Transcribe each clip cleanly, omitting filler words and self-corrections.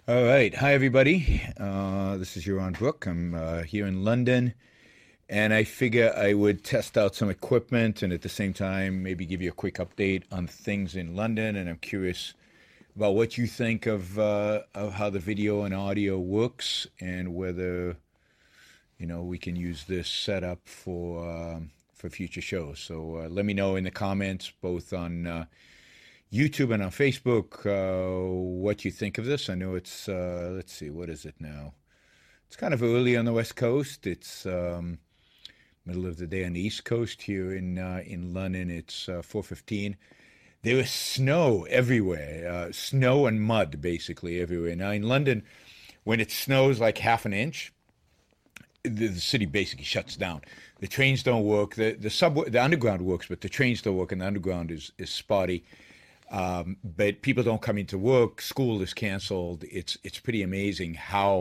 All right. Hi, everybody. This is Yaron Brook. I'm here in London, and I figure I would test out some equipment and at the same time maybe give you a quick update on things in London. And I'm curious about what you think of how the video and audio works and whether, we can use this setup for future shows. So let me know in the comments, both on YouTube and on Facebook, what you think of this. I know it's, let's see, what is it now? It's kind of early on the West Coast. It's middle of the day on the East Coast. Here in London, it's 4:15. There is snow everywhere, snow and mud basically everywhere. Now in London, when it snows like half an inch, the city basically shuts down. The trains don't work. The subway, the underground works, but the trains don't work, and the underground is spotty. But people don't come into work. School is canceled. It's pretty amazing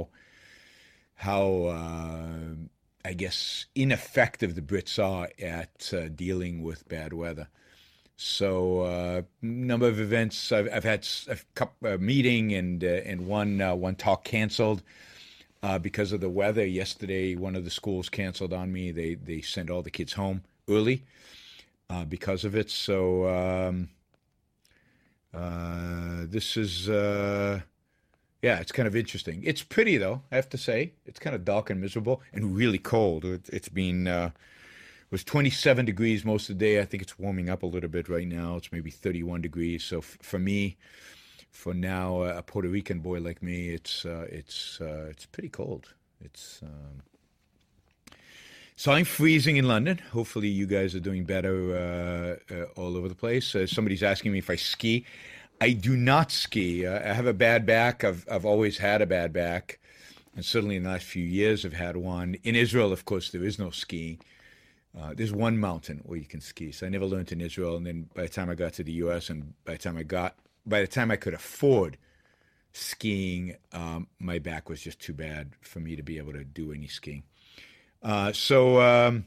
how I guess ineffective the Brits are at dealing with bad weather. So number of events. I've had a couple, meeting and one talk canceled because of the weather. Yesterday, one of the schools canceled on me. They sent all the kids home early because of it. So. This is, yeah, it's kind of interesting. It's pretty though, I have to say. It's kind of dark and miserable and really cold. It's been, it was 27 degrees most of the day. I think it's warming up a little bit right now. It's maybe 31 degrees. So for me, for now, a Puerto Rican boy like me, it's pretty cold. So I'm freezing in London. Hopefully, you guys are doing better all over the place. Somebody's asking me if I ski. I do not ski. I have a bad back. I've always had a bad back, and certainly in the last few years, I've had one. In Israel, of course, there is no skiing. There's one mountain where you can ski. So I never learned in Israel, and then by the time I got to the U.S. and by the time I could afford skiing, my back was just too bad for me to be able to do any skiing. So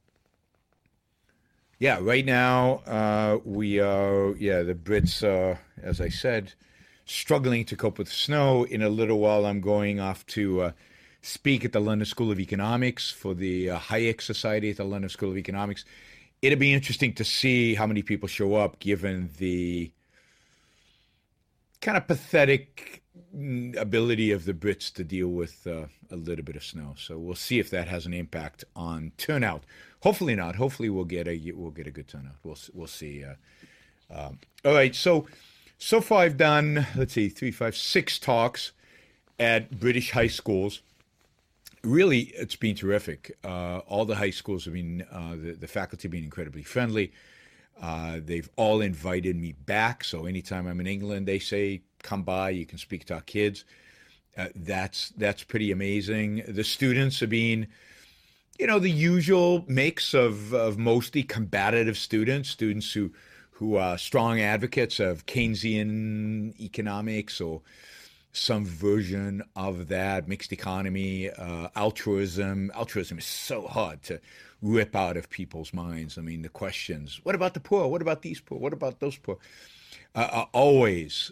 yeah, right now we are, yeah, the Brits are, as I said, struggling to cope with snow. In a little while, I'm going off to speak at the London School of Economics for the Hayek Society at the London School of Economics. It'll be interesting to see how many people show up given the kind of pathetic ability of the Brits to deal with a little bit of snow. So we'll see if that has an impact on turnout. Hopefully not. Hopefully we'll get a good turnout. We'll see. All right. So far I've done, let's see, 3, 5, 6 talks at British high schools. Really, it's been terrific. All the high schools have been, the faculty have been incredibly friendly. They've all invited me back. So anytime I'm in England, they say, come by, you can speak to our kids. That's pretty amazing. The students have been, the usual mix of mostly combative students who are strong advocates of Keynesian economics or some version of that, mixed economy, altruism. Altruism is so hard to rip out of people's minds. I mean, the questions, what about the poor? What about these poor? What about those poor? Always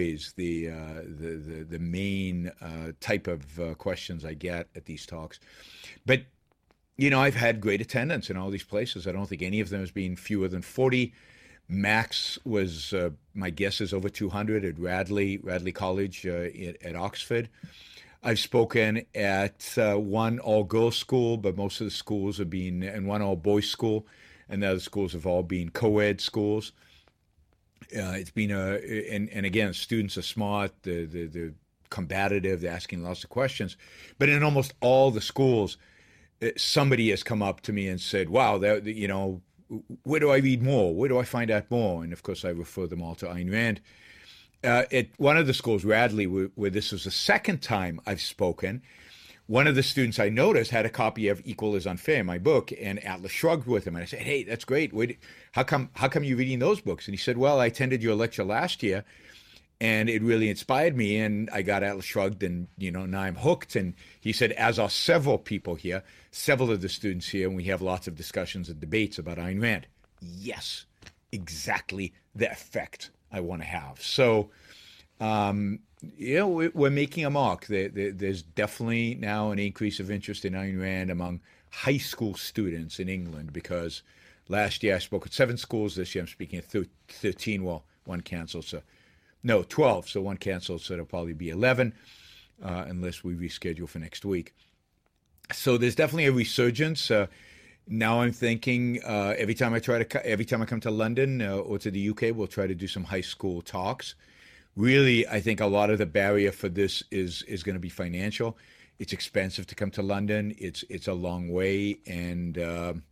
the main type of questions I get at these talks. But, I've had great attendance in all these places. I don't think any of them has been fewer than 40. Max was, my guess is over 200 at Radley College at Oxford. I've spoken at one all-girls school, but most of the schools have been, and one all-boys school, and the other schools have all been co-ed schools. It's been and again, students are smart, the combative, they're asking lots of questions. But in almost all the schools, somebody has come up to me and said, wow, where do I read more? Where do I find out more? And of course, I refer them all to Ayn Rand. At one of the schools, Radley, where this was the second time I've spoken, one of the students I noticed had a copy of Equal is Unfair, my book, and Atlas Shrugged with him. And I said, hey, that's great. How come you're reading those books? And he said, well, I attended your lecture last year, and it really inspired me, and I got Atlas Shrugged, and, now I'm hooked. And he said, as are several people here, several of the students here, and we have lots of discussions and debates about Ayn Rand. Yes, exactly the effect I want to have. So We're making a mark. There's definitely now an increase of interest in Ayn Rand among high school students in England because last year I spoke at 7 schools. This year I'm speaking at 13. Well, one canceled, so no, 12. So one canceled, so it'll probably be 11 unless we reschedule for next week. So there's definitely a resurgence. Now I'm thinking every time I come to London or to the UK, we'll try to do some high school talks. Really, I think a lot of the barrier for this is going to be financial. It's expensive to come to London. It's a long way, and the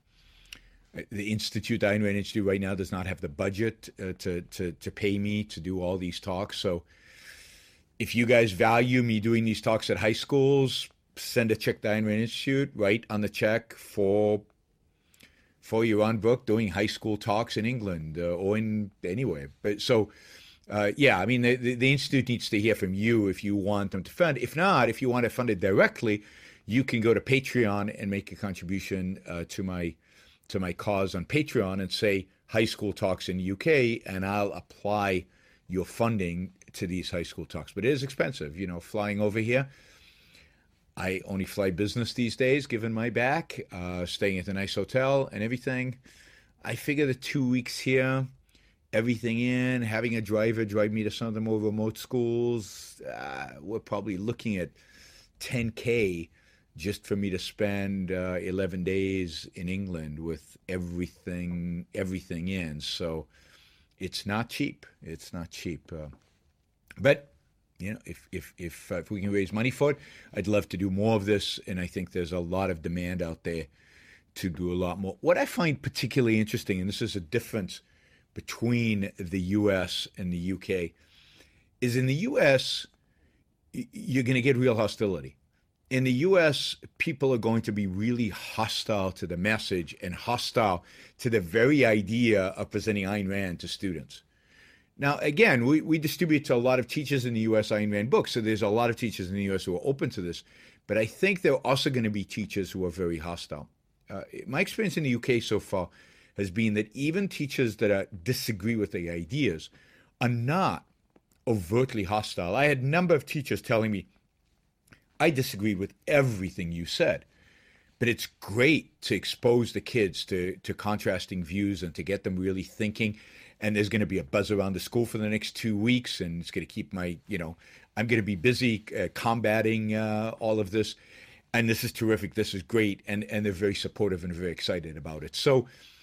Ayn Rand Institute right now does not have the budget to pay me to do all these talks. So if you guys value me doing these talks at high schools, send a check to Ayn Rand Institute, write on the check for Yaron Brook doing high school talks in England or in anywhere. But so, I mean, the Institute needs to hear from you if you want them to fund. If not, if you want to fund it directly, you can go to Patreon and make a contribution to my cause on Patreon and say high school talks in the UK, and I'll apply your funding to these high school talks. But it is expensive, flying over here. I only fly business these days, given my back, staying at a nice hotel and everything. I figure the 2 weeks here, everything in, having a driver drive me to some of the more remote schools, we're probably looking at $10K just for me to spend 11 days in England with everything in. So it's not cheap. It's not cheap. But if we can raise money for it, I'd love to do more of this, and I think there's a lot of demand out there to do a lot more. What I find particularly interesting, and this is a difference between the U.S. and the U.K., is in the U.S., you're going to get real hostility. In the U.S., people are going to be really hostile to the message and hostile to the very idea of presenting Ayn Rand to students. Now, again, we distribute to a lot of teachers in the U.S. Ayn Rand books, so there's a lot of teachers in the U.S. who are open to this. But I think there are also going to be teachers who are very hostile. My experience in the U.K. so far has been that even teachers that disagree with the ideas are not overtly hostile. I had a number of teachers telling me, I disagree with everything you said, but it's great to expose the kids to contrasting views and to get them really thinking. And there's going to be a buzz around the school for the next 2 weeks, and it's going to keep I'm going to be busy combating all of this. And this is terrific. This is great. And they're very supportive and very excited about it. So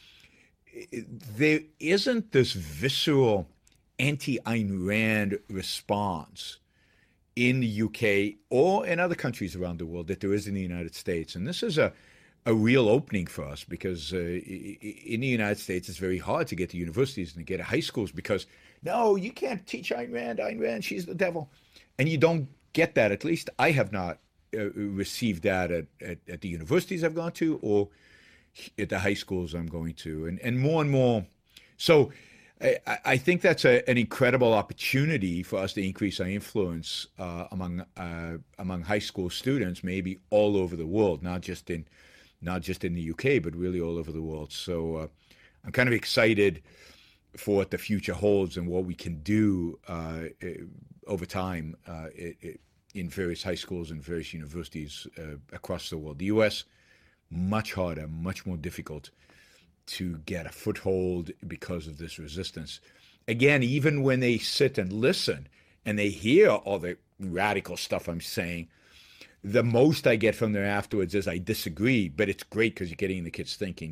there isn't this visceral anti-Ayn Rand response in the UK or in other countries around the world that there is in the United States. And this is a real opening for us because in the United States, it's very hard to get to universities and to get to high schools because, no, you can't teach Ayn Rand, she's the devil. And you don't get that. At least I have not received that at the universities I've gone to or at the high schools I'm going to. And more. So I think that's an incredible opportunity for us to increase our influence among high school students, maybe all over the world, not just in the UK, but really all over the world. So I'm kind of excited for what the future holds and what we can do over time in various high schools and various universities across the world. The US, much harder, much more difficult to get a foothold because of this resistance. Again, even when they sit and listen and they hear all the radical stuff I'm saying, the most I get from them afterwards is I disagree, but it's great because you're getting the kids thinking.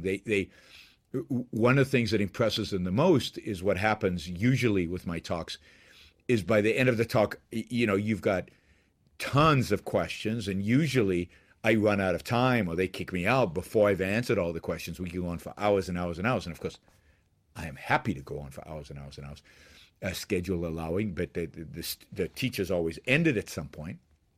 One of the things that impresses them the most is what happens usually with my talks is by the end of the talk, you've got tons of questions, and usually I run out of time or they kick me out before I've answered all the questions. We can go on for hours and hours and hours. And of course, I am happy to go on for hours and hours and hours, schedule allowing, but the teachers always ended at some point.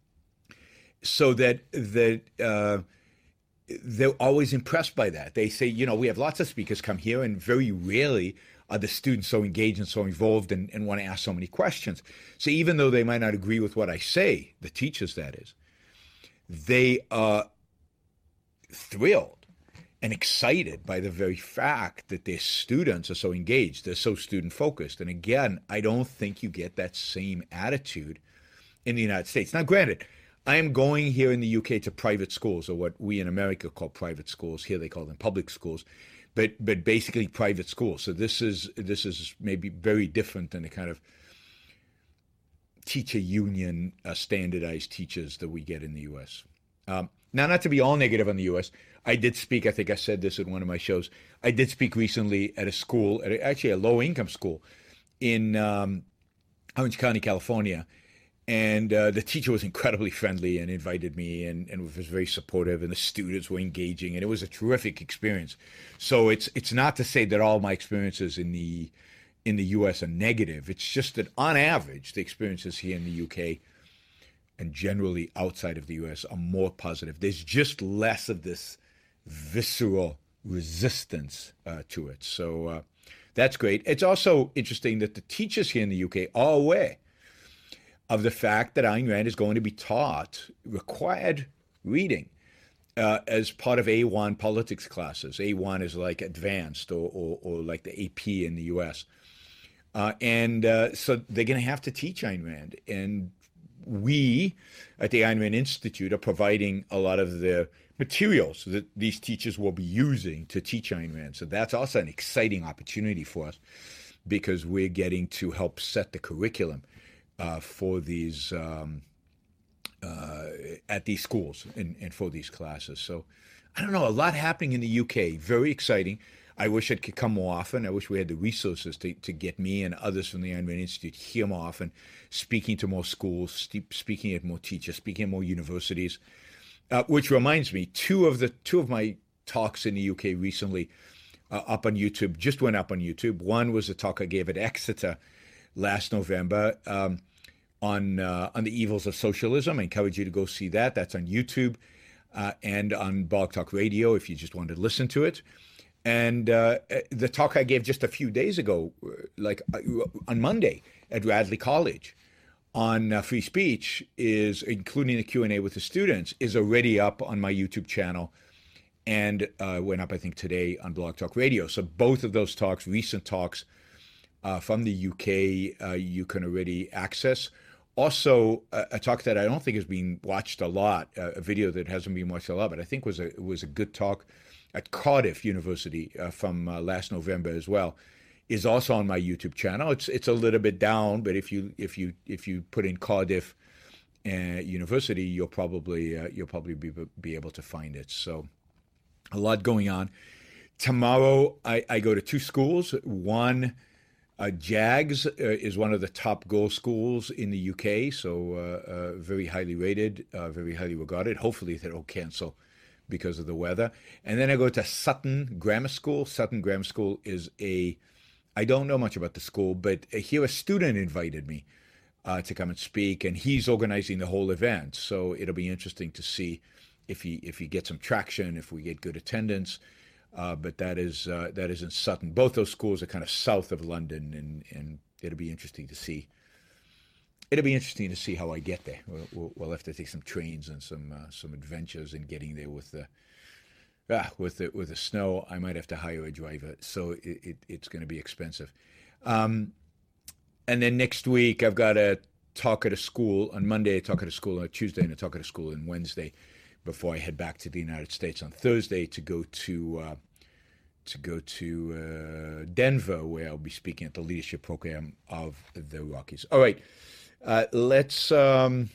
So that they're always impressed by that. They say, we have lots of speakers come here, and very rarely are the students so engaged and so involved and want to ask so many questions. So even though they might not agree with what I say, the teachers, that is, they are thrilled and excited by the very fact that their students are so engaged, they're so student focused. And again, I don't think you get that same attitude in the United States. Now, granted, I am going here in the UK to private schools, or what we in America call private schools. Here they call them public schools, but basically private schools. So this is maybe very different than the kind of teacher union standardized teachers that we get in the U.S. Now, not to be all negative on the U.S., I did speak, I think I said this in one of my shows, I did speak recently at a school, actually a low-income school in Orange County, California, and the teacher was incredibly friendly and invited me and was very supportive, and the students were engaging, and it was a terrific experience. So it's not to say that all my experiences in the U.S. are negative. It's just that on average, the experiences here in the U.K. and generally outside of the U.S. are more positive. There's just less of this visceral resistance to it. So that's great. It's also interesting that the teachers here in the UK are aware of the fact that Ayn Rand is going to be taught required reading as part of A1 politics classes. A1 is like advanced or like the AP in the US. So they're going to have to teach Ayn Rand. And we at the Ayn Rand Institute are providing a lot of the materials that these teachers will be using to teach Ayn Rand. So that's also an exciting opportunity for us because we're getting to help set the curriculum for these at these schools and for these classes. So I don't know, a lot happening in the UK. Very exciting. I wish it could come more often. I wish we had the resources to get me and others from the Ayn Rand Institute here more often, speaking to more schools, speaking at more teachers, speaking at more universities. Which reminds me, two of my talks in the UK recently up on YouTube, just went up on YouTube. One was a talk I gave at Exeter last November on the evils of socialism. I encourage you to go see that. That's on YouTube and on Blog Talk Radio if you just want to listen to it. And the talk I gave just a few days ago, like on Monday at Radley College on free speech, is including the Q&A with the students, is already up on my YouTube channel and went up, I think, today on Blog Talk Radio. So both of those talks, recent talks from the UK, you can already access. Also, a talk that I don't think is being watched a lot, a video that hasn't been watched a lot, but I think was a good talk at Cardiff University from last November as well, is also on my YouTube channel. It's a little bit down, but if you put in Cardiff University, you'll probably be able to find it. So a lot going on. Tomorrow I go to two schools. One, JAGS is one of the top girls' schools in the UK, so very highly rated, very highly regarded. Hopefully they don't cancel because of the weather. And then I go to Sutton Grammar School. Sutton Grammar School is I don't know much about the school, but here a student invited me to come and speak, and he's organizing the whole event. So it'll be interesting to see if he gets some traction, if we get good attendance. But that is in Sutton. Both those schools are kind of south of London, and it'll be interesting to see. It'll be interesting to see how I get there. We'll have to take some trains and some adventures in getting there with the snow. I might have to hire a driver, so it's going to be expensive. And then next week I've got a talk at a school on Monday, a talk at a school on Tuesday, and a talk at a school on Wednesday, before I head back to the United States on Thursday to go to Denver, where I'll be speaking at the leadership program of the Rockies. All right, let's see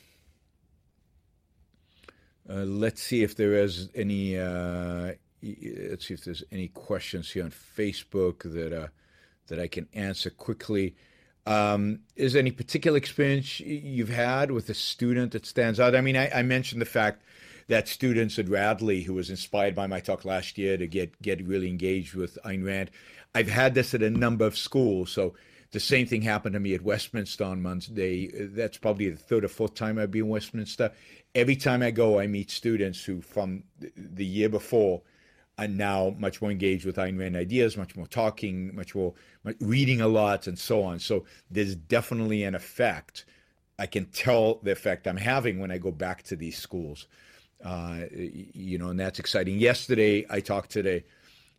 if there is any. Let's see if there's any questions here on Facebook that I can answer quickly. Is there any particular experience you've had with a student that stands out? I mean, I mentioned the fact that students at Radley, who was inspired by my talk last year to get really engaged with Ayn Rand. I've had this at a number of schools. So the same thing happened to me at Westminster on Monday. That's probably the third or fourth time I've been in Westminster. Every time I go, I meet students who from the year before are now much more engaged with Ayn Rand ideas, much more talking, much more reading a lot, and so on. So there's definitely an effect. I can tell the effect I'm having when I go back to these schools. And that's exciting. Yesterday, I talked to the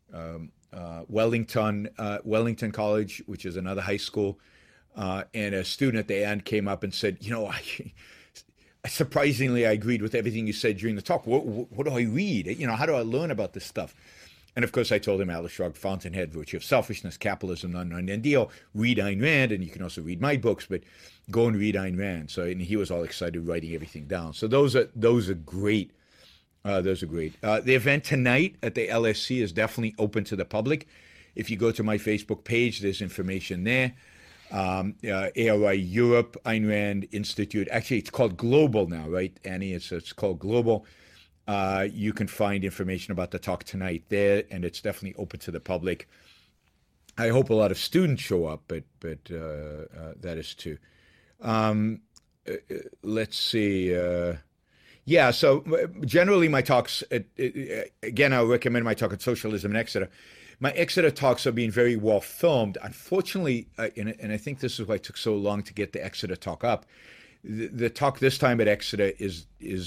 Wellington College, which is another high school, and a student at the end came up and said, surprisingly, I agreed with everything you said during the talk. What do I read? How do I learn about this stuff? And of course, I told him Atlas Shrugged, Fountainhead, Virtue of Selfishness, Capitalism, Not an Ideal, read Ayn Rand, and you can also read my books, but go and read Ayn Rand. And he was all excited writing everything down. So those are great. Those are great. The event tonight at the LSC is definitely open to the public. If you go to my Facebook page, there's information there. ARI Europe, Ayn Rand Institute. Actually, it's called Global now, right, Annie? It's called Global. You can find information about the talk tonight there, and it's definitely open to the public. I hope a lot of students show up, but that is too. Let's see. So generally my talks, again, I recommend my talk at Socialism in Exeter. My Exeter talks are being very well filmed. Unfortunately, and I think this is why it took so long to get the Exeter talk up. The talk this time at Exeter is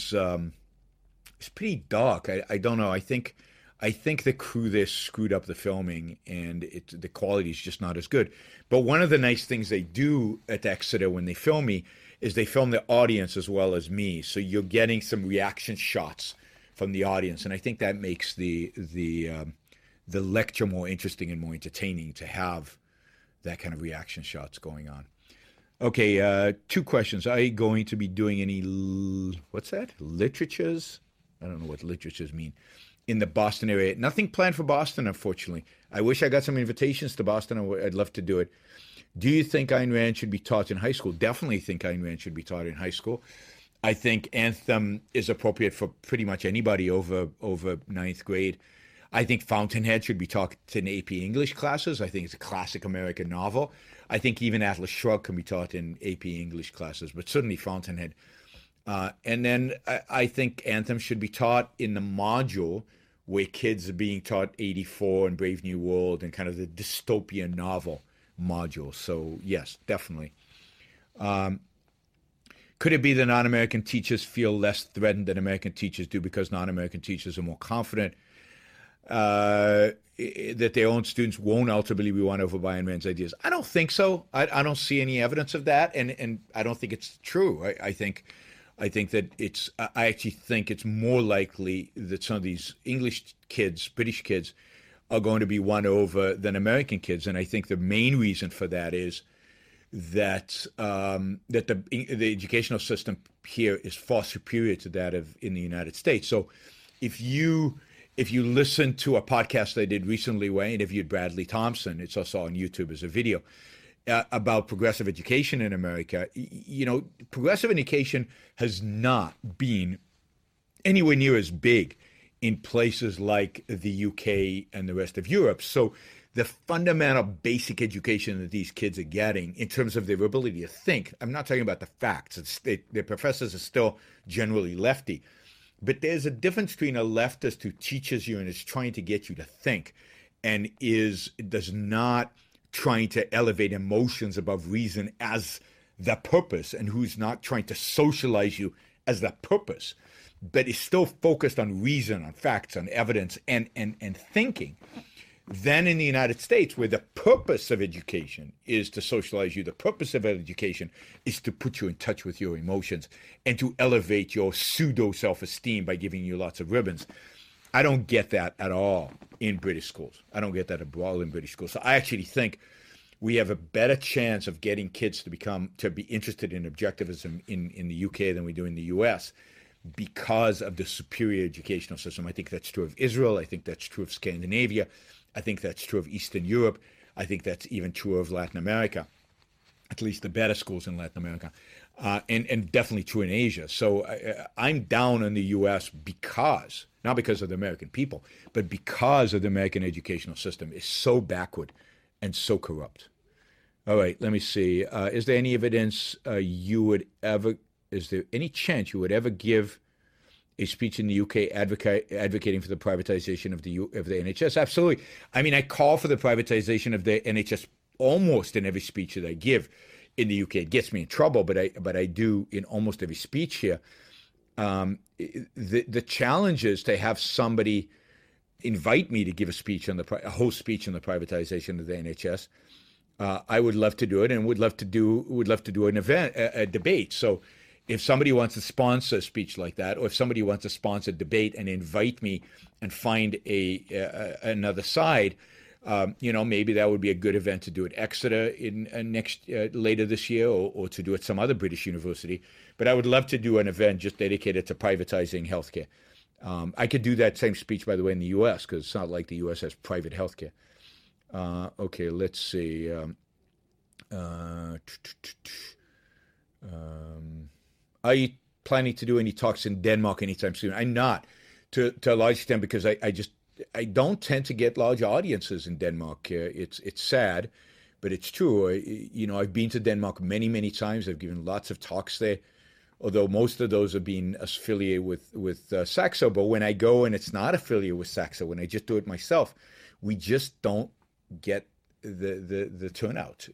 pretty dark. I don't know. I think the crew there screwed up the filming, and the quality is just not as good. But one of the nice things they do at Exeter when they film me is they film the audience as well as me. So you're getting some reaction shots from the audience, and I think that makes the lecture more interesting and more entertaining to have that kind of reaction shots going on. Okay, 2 questions. Are you going to be doing any, what's that? Literatures? I don't know what literatures mean. In the Boston area. Nothing planned for Boston, unfortunately. I wish I got some invitations to Boston. I'd love to do it. Do you think Ayn Rand should be taught in high school? Definitely think Ayn Rand should be taught in high school. I think Anthem is appropriate for pretty much anybody over 9th grade. I think Fountainhead should be taught in AP English classes. I think it's a classic American novel. I think even Atlas Shrugged can be taught in AP English classes, but certainly Fountainhead. And then I think Anthem should be taught in the module where kids are being taught 84 and Brave New World and kind of the dystopian novel module. So yes, definitely. Could it be that non-American teachers feel less threatened than American teachers do because non-American teachers are more confident that their own students won't ultimately be won over by Ayn Rand's ideas? I don't think so. I don't see any evidence of that, and I don't think it's true. I think that I actually think it's more likely that some of these English kids, British kids, are going to be won over than American kids, and I think the main reason for that is that the educational system here is far superior to that in the United States. So if you listen to a podcast I did recently where I interviewed Bradley Thompson, it's also on YouTube as a video, about progressive education in America, progressive education has not been anywhere near as big in places like the UK and the rest of Europe. So the fundamental basic education that these kids are getting in terms of their ability to think, I'm not talking about the facts. Their professors are still generally lefty. But there's a difference between a leftist who teaches you and is trying to get you to think and does not trying to elevate emotions above reason as the purpose, and who's not trying to socialize you as the purpose, but is still focused on reason, on facts, on evidence, and thinking. Then in the United States, where the purpose of education is to socialize you, the purpose of education is to put you in touch with your emotions and to elevate your pseudo self-esteem by giving you lots of ribbons. I don't get that at all in British schools. I don't get that at all in British schools. So I actually think we have a better chance of getting kids to be interested in objectivism in the UK than we do in the US because of the superior educational system. I think that's true of Israel. I think that's true of Scandinavia. I think that's true of Eastern Europe. I think that's even true of Latin America, at least the better schools in Latin America, and definitely true in Asia. So I'm down on the U.S. not because of the American people, but because of the American educational system is so backward and so corrupt. All right, let me see. Is there any evidence is there any chance you would ever give a speech in the UK advocating for the privatization of the NHS? Absolutely. I mean, I call for the privatization of the NHS almost in every speech that I give in the UK. It gets me in trouble, but I do in almost every speech here. The challenge is to have somebody invite me to give a host speech on the privatization of the NHS. I would love to do it, and would love to do an event, a debate. So, if somebody wants to sponsor a speech like that, or if somebody wants to sponsor a debate and invite me and find another side, maybe that would be a good event to do at Exeter in later this year, or to do at some other British university. But I would love to do an event just dedicated to privatizing healthcare. I could do that same speech, by the way, in the U.S., because it's not like the U.S. has private healthcare. Okay, let's see. Are you planning to do any talks in Denmark anytime soon? I'm not, to a large extent, because I don't tend to get large audiences in Denmark. It's sad, but it's true. I've been to Denmark many, many times. I've given lots of talks there, although most of those have been affiliated with Saxo. But when I go and it's not affiliated with Saxo, when I just do it myself, we just don't get the turnout.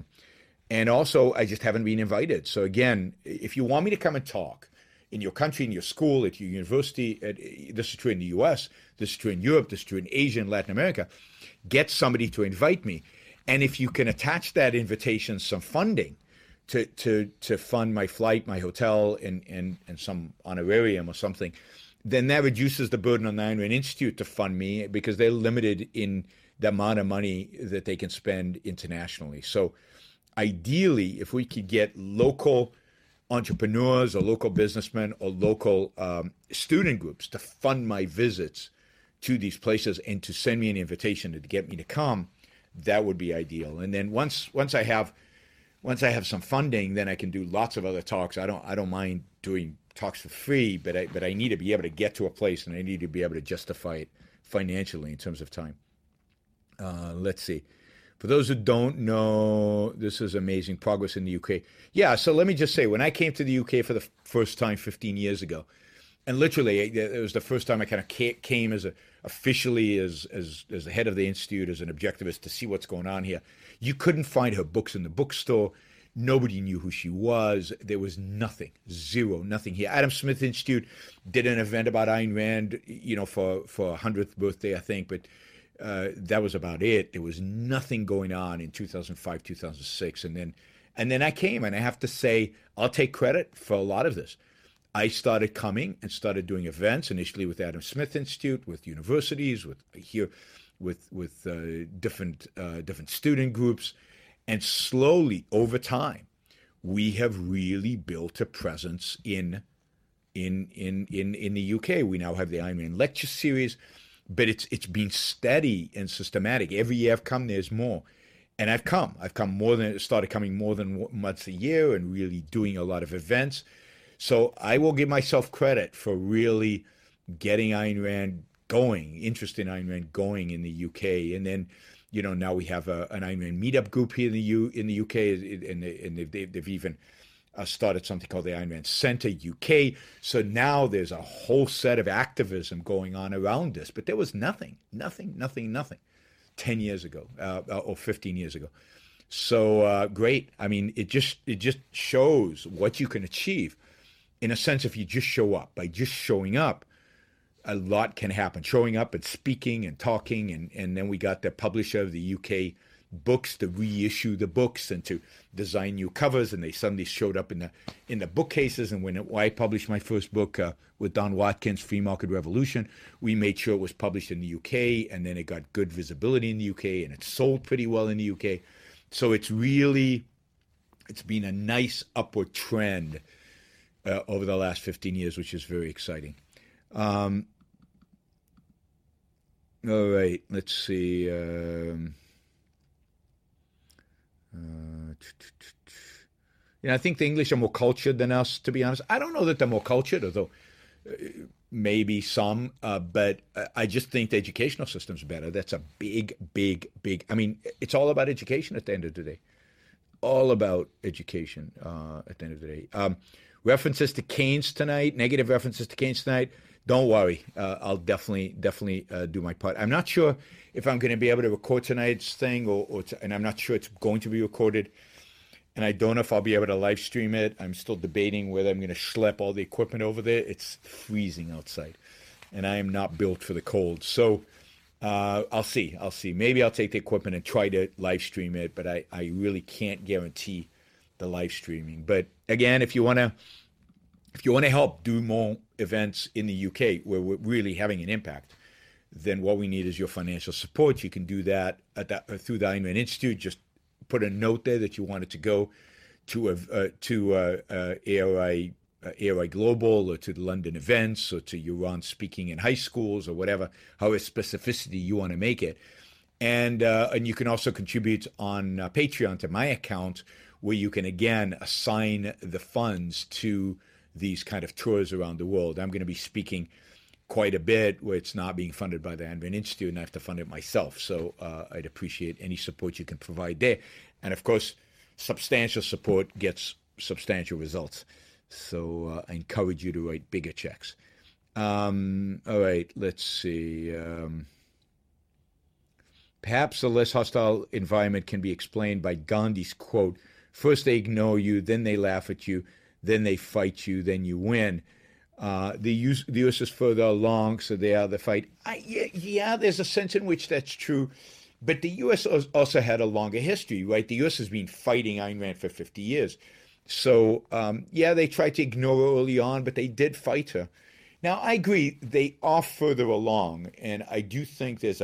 And also, I just haven't been invited. So again, if you want me to come and talk in your country, in your school, at your university, this is true in the U.S., this is true in Europe, this is true in Asia and Latin America, get somebody to invite me. And if you can attach that invitation some funding to fund my flight, my hotel, and some honorarium or something, then that reduces the burden on the Ayn Rand Institute to fund me, because they're limited in the amount of money that they can spend internationally. So ideally, if we could get local entrepreneurs or local businessmen or local student groups to fund my visits to these places and to send me an invitation to get me to come, that would be ideal. And then once I have some funding, then I can do lots of other talks. I don't mind doing talks for free, but I need to be able to get to a place, and I need to be able to justify it financially in terms of time. Let's see. For those who don't know, this is amazing progress in the UK. Yeah, so let me just say, when I came to the UK for the first time 15 years ago, and literally it was the first time I kind of came officially as the head of the institute, as an objectivist, to see what's going on here. You couldn't find her books in the bookstore. Nobody knew who she was. There was nothing, nothing here. Adam Smith Institute did an event about Ayn Rand, for 100th birthday, I think, but that was about it. There was nothing going on in 2005, 2006. And then I came, and I have to say, I'll take credit for a lot of this. I started coming and started doing events, initially with Adam Smith Institute, with universities, with different student groups. And slowly, over time, we have really built a presence in the UK. We now have the Ayn Rand lecture series. But it's been steady and systematic. Every year I've come, there's more. And I've started coming more than once a year, and really doing a lot of events. So I will give myself credit for really getting Ayn Rand going, interest in Ayn Rand going in the UK. And then, now we have an Ayn Rand meetup group here in the UK, and they've even started something called the Ayn Rand Center UK. So now there's a whole set of activism going on around this. But there was nothing 10 years ago or 15 years ago. So great. I mean, it just shows what you can achieve. In a sense, if you just show up. By just showing up, a lot can happen. Showing up and speaking and talking, and then we got the publisher of the UK books to reissue the books and to design new covers, and they suddenly showed up in the bookcases. And when I published my first book with Don Watkins, Free Market Revolution, we made sure it was published in the UK, and then it got good visibility in the UK, and it sold pretty well in the UK. So it's been a nice upward trend over the last 15 years, which is very exciting. All right, let's see. I think the English are more cultured than us, to be honest. I don't know that they're more cultured, although maybe some, but I just think the educational system's better. That's a big. I mean, it's all about education at the end of the day. All about education at the end of the day. References to Keynes tonight, negative references to Keynes tonight. Don't worry. I'll definitely do my part. I'm not sure if I'm going to be able to record tonight's thing, and I'm not sure it's going to be recorded. and I don't know if I'll be able to live stream it. I'm still debating whether I'm going to schlep all the equipment over there. It's freezing outside, and I am not built for the cold. So I'll see. I'll see. Maybe I'll take the equipment and try to live stream it, but I really can't guarantee the live streaming. But again, if you want to help do more events in the UK where we're really having an impact, then what we need is your financial support. You can do that through the Ironman Institute. Just put a note there that you want it to go to ARI Global or to the London events or to Iran speaking in high schools or whatever, however specificity you want to make it. And you can also contribute on Patreon to my account, where you can again assign the funds to these kind of tours around the world. I'm going to be speaking quite a bit where it's not being funded by the Ironman Institute and I have to fund it myself. So I'd appreciate any support you can provide there. And of course, substantial support gets substantial results. So I encourage you to write bigger checks. All right, let's see. Perhaps a less hostile environment can be explained by Gandhi's quote, "First they ignore you, then they laugh at you, then they fight you, then you win." The US is further along, so they are the fight. Yeah, there's a sense in which that's true. But the U.S. also had a longer history, right? The U.S. has been fighting Ayn Rand for 50 years. So, yeah, they tried to ignore her early on, but they did fight her. Now, I agree, they are further along, and I do think there's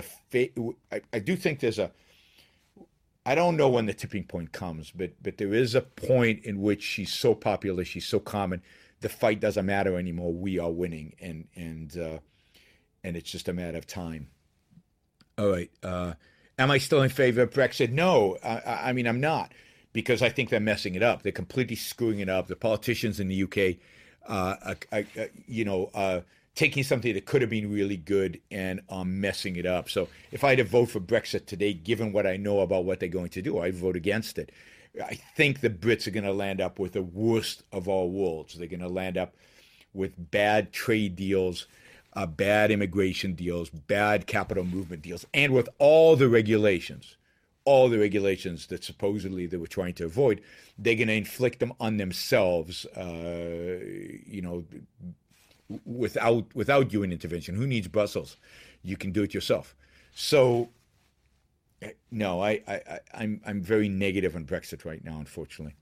I don't know when the tipping point comes, but there is a point in which she's so popular, she's so common, the fight doesn't matter anymore. We are winning, and it's just a matter of time. All right. Am I still in favor of Brexit? No, I mean, I'm not, because I think they're messing it up. They're completely screwing it up. The politicians in the UK, taking something that could have been really good and messing it up. So if I had to vote for Brexit today, given what I know about what they're going to do, I'd vote against it. I think the Brits are going to land up with the worst of all worlds. They're going to land up with bad trade deals, bad immigration deals, bad capital movement deals, and with all the regulations that supposedly they were trying to avoid, they're going to inflict them on themselves, without UN intervention. Who needs Brussels? You can do it yourself. So, no, I'm very negative on Brexit right now, unfortunately.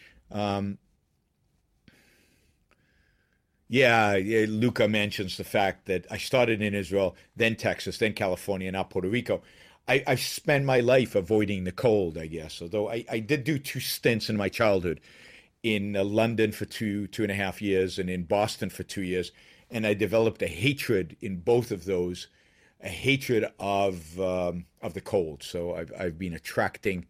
Yeah, Luca mentions the fact that I started in Israel, then Texas, then California, now Puerto Rico. I've spent my life avoiding the cold, I guess, although I did do 2 stints in my childhood in London for two and a half years and in Boston for 2 years. And I developed a hatred in both of those, a hatred of the cold. So I've been attracting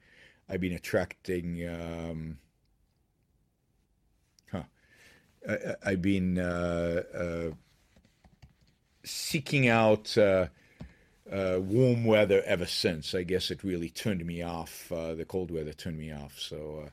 I've been seeking out warm weather ever since. I guess it really turned me off. The cold weather turned me off. So,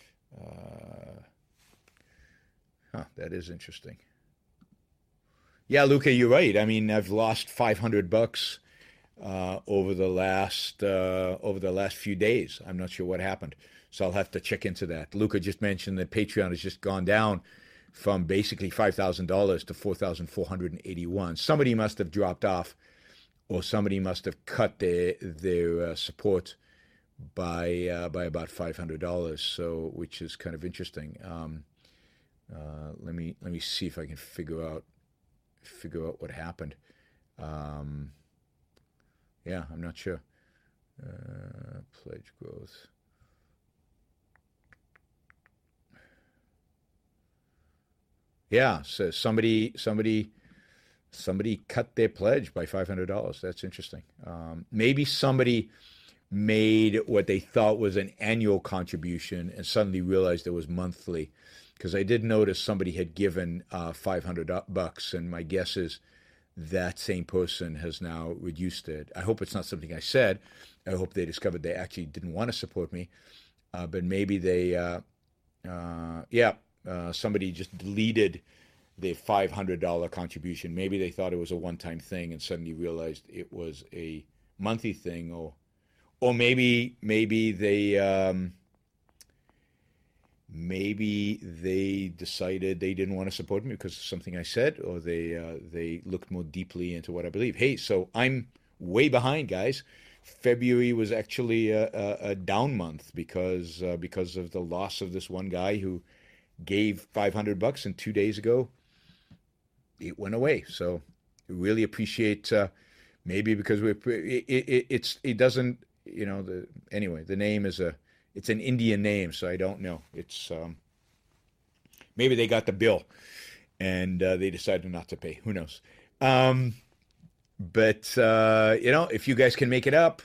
that is interesting. Yeah, Luca, you're right. I mean, I've lost $500 over the last few days. I'm not sure what happened, so I'll have to check into that. Luca just mentioned that Patreon has just gone down from basically $5,000 to $4,481. Somebody must have dropped off, or somebody must have cut their support by about $500. So, which is kind of interesting. Let me see if I can figure out what happened. Yeah, I'm not sure. Pledge growth. Yeah, so somebody cut their pledge by $500. That's interesting. Maybe somebody made what they thought was an annual contribution and suddenly realized it was monthly. Because I did notice somebody had given $500, and my guess is that same person has now reduced it. I hope it's not something I said. I hope they discovered they actually didn't want to support me, but maybe somebody just deleted their $500 contribution. Maybe they thought it was a one-time thing and suddenly realized it was a monthly thing, or maybe they. maybe they decided they didn't want to support me because of something I said, or they looked more deeply into what I believe. Hey, so I'm way behind, guys. February was actually a down month because of the loss of this one guy who gave $500, and 2 days ago it went away. So really appreciate, maybe because it doesn't, the name is it's an Indian name, so I don't know. It's maybe they got the bill and they decided not to pay. Who knows? But if you guys can make it up,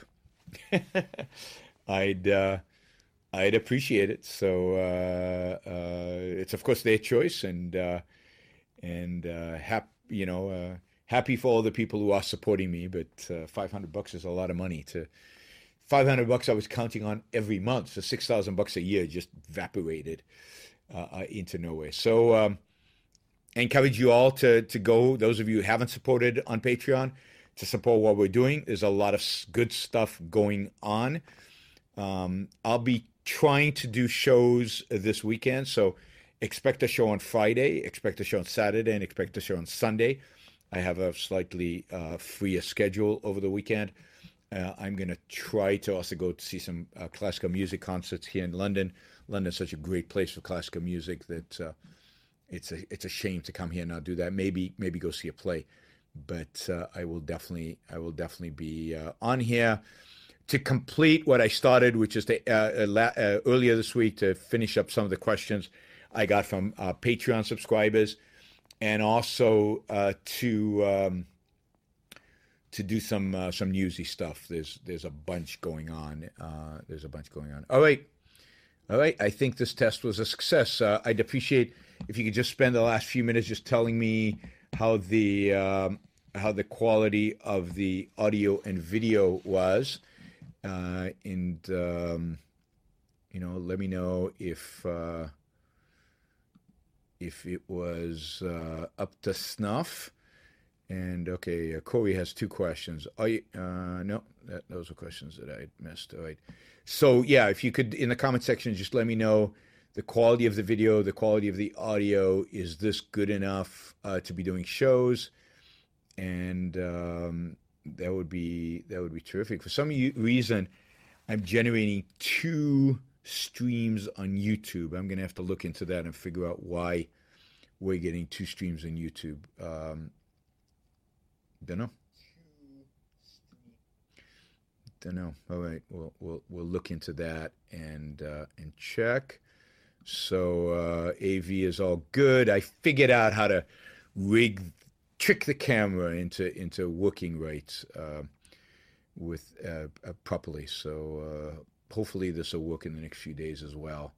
I'd I'd appreciate it. So it's of course their choice, and happy for all the people who are supporting me. But $500 is a lot of money. To $500, I was counting on every month. So $6,000 a year just evaporated into nowhere. So I encourage you all to go. Those of you who haven't supported on Patreon, to support what we're doing. There's a lot of good stuff going on. I'll be trying to do shows this weekend, so expect a show on Friday, expect a show on Saturday, and expect a show on Sunday. I have a slightly freer schedule over the weekend. I'm going to try to also go to see some classical music concerts here in London. London's such a great place for classical music that it's a shame to come here and not do that. Maybe go see a play, but I will definitely be on here to complete what I started, which is earlier this week, to finish up some of the questions I got from Patreon subscribers, and also to do some newsy stuff. There's a bunch going on. All right. I think this test was a success. I'd appreciate if you could just spend the last few minutes just telling me how the quality of the audio and video was. And let me know if it was up to snuff. And okay, Corey has two questions. No, those are questions that I missed. All right. So yeah, if you could, in the comment section, just let me know the quality of the video, the quality of the audio. Is this good enough to be doing shows? And that would be terrific. For some reason, I'm generating 2 streams on YouTube. I'm going to have to look into that and figure out why we're getting 2 streams on YouTube. Don't know. All right, we'll look into that and check. So AV is all good. I figured out how to trick the camera into working right with properly. So hopefully this will work in the next few days as well.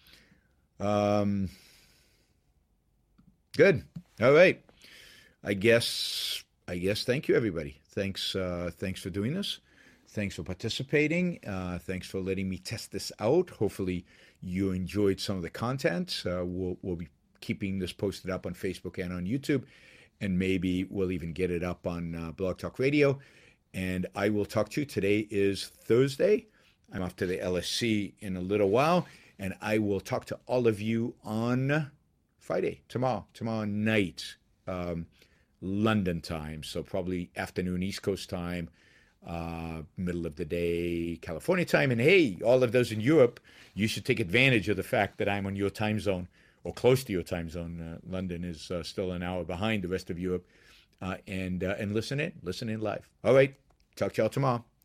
Good. All right. I guess thank you, everybody. Thanks for doing this. Thanks for participating. Thanks for letting me test this out. Hopefully you enjoyed some of the content. We'll be keeping this posted up on Facebook and on YouTube, and maybe we'll even get it up on Blog Talk Radio. And I will talk to you. Today is Thursday. I'm off to the LSC in a little while, and I will talk to all of you on Friday, tomorrow night, London time. So probably afternoon, East Coast time, middle of the day, California time. And hey, all of those in Europe, you should take advantage of the fact that I'm on your time zone, or close to your time zone. London is still an hour behind the rest of Europe. And listen in live. All right. Talk to y'all tomorrow.